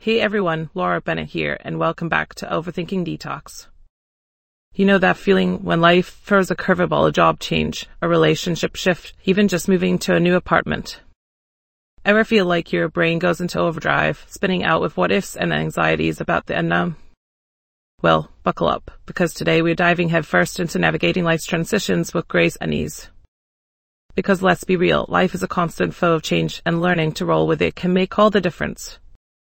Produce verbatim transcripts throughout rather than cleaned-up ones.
Hey everyone, Laura Bennett here, and welcome back to Overthinking Detox. You know that feeling when life throws a curveball, a job change, a relationship shift, even just moving to a new apartment? Ever feel like your brain goes into overdrive, spinning out with what-ifs and anxieties about the unknown? Well, buckle up, because today we're diving headfirst into navigating life's transitions with grace and ease. Because let's be real, life is a constant flow of change, and learning to roll with it can make all the difference.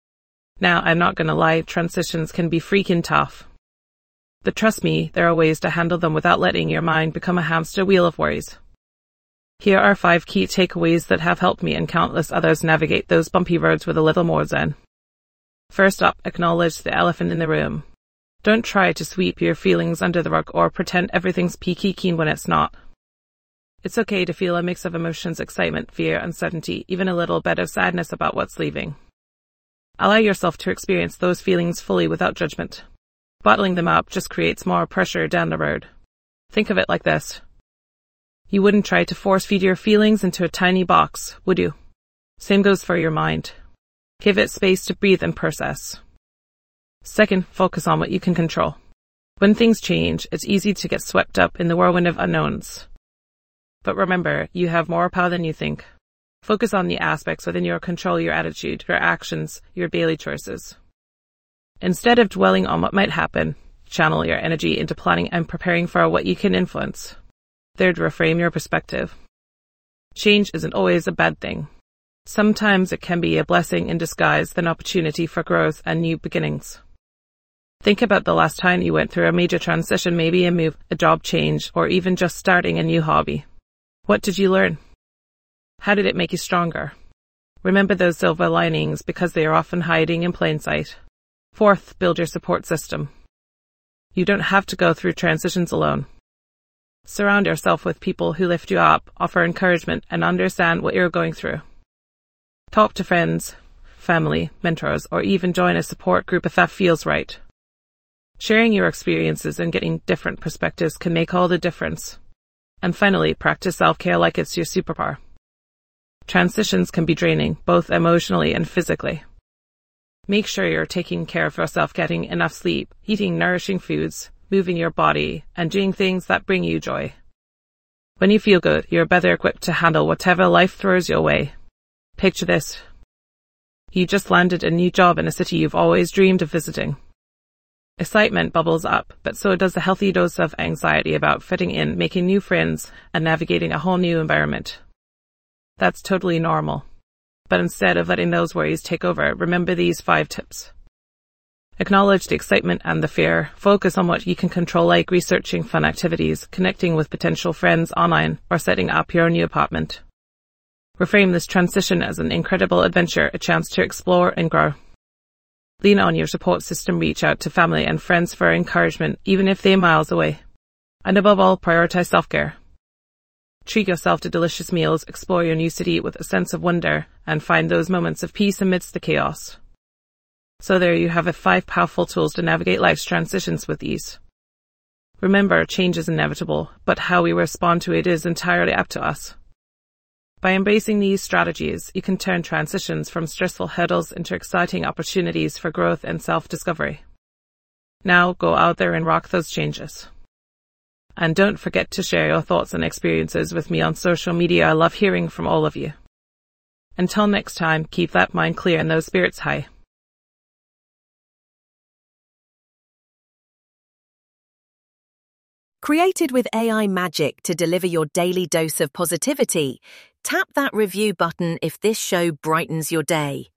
Now, I'm not gonna lie, transitions can be freaking tough. But trust me, there are ways to handle them without letting your mind become a hamster wheel of worries. Here are five key takeaways that have helped me and countless others navigate those bumpy roads with a little more zen. First up, acknowledge the elephant in the room. Don't try to sweep your feelings under the rug or pretend everything's peachy keen when it's not. It's okay to feel a mix of emotions, excitement, fear, uncertainty, even a little bit of sadness about what's leaving. Allow yourself to experience those feelings fully without judgment. Bottling them up just creates more pressure down the road. Think of it like this. You wouldn't try to force feed your feelings into a tiny box, would you? Same goes for your mind. Give it space to breathe and process. Second, focus on what you can control. When things change, it's easy to get swept up in the whirlwind of unknowns. But remember, you have more power than you think. Focus on the aspects within your control, your attitude, your actions, your daily choices. Instead of dwelling on what might happen, channel your energy into planning and preparing for what you can influence. Third, reframe your perspective. Change isn't always a bad thing. Sometimes it can be a blessing in disguise, an opportunity for growth and new beginnings. Think about the last time you went through a major transition, maybe a move, a job change, or even just starting a new hobby. What did you learn? How did it make you stronger? Remember those silver linings because they are often hiding in plain sight. Fourth, build your support system. You don't have to go through transitions alone. Surround yourself with people who lift you up, offer encouragement, and understand what you're going through. Talk to friends, family, mentors, or even join a support group if that feels right. Sharing your experiences and getting different perspectives can make all the difference. And finally, practice self-care like it's your superpower. Transitions can be draining, both emotionally and physically. Make sure you're taking care of yourself, getting enough sleep, eating nourishing foods, moving your body, and doing things that bring you joy. When you feel good, you're better equipped to handle whatever life throws your way. Picture this. You just landed a new job in a city you've always dreamed of visiting. Excitement bubbles up, but so does a healthy dose of anxiety about fitting in, making new friends, and navigating a whole new environment. That's totally normal. But instead of letting those worries take over, remember these five tips. Acknowledge the excitement and the fear. Focus on what you can control, like researching fun activities, connecting with potential friends online, or setting up your new apartment. Reframe this transition as an incredible adventure, a chance to explore and grow. Lean on your support system, reach out to family and friends for encouragement, even if they're miles away. And above all, prioritize self-care. Treat yourself to delicious meals, explore your new city with a sense of wonder, and find those moments of peace amidst the chaos. So there you have it, five powerful tools to navigate life's transitions with ease. Remember, change is inevitable, but how we respond to it is entirely up to us. By embracing these strategies, you can turn transitions from stressful hurdles into exciting opportunities for growth and self-discovery. Now, go out there and rock those changes. And don't forget to share your thoughts and experiences with me on social media. I love hearing from all of you. Until next time, keep that mind clear and those spirits high. Created with A I magic to deliver your daily dose of positivity, tap that review button if this show brightens your day.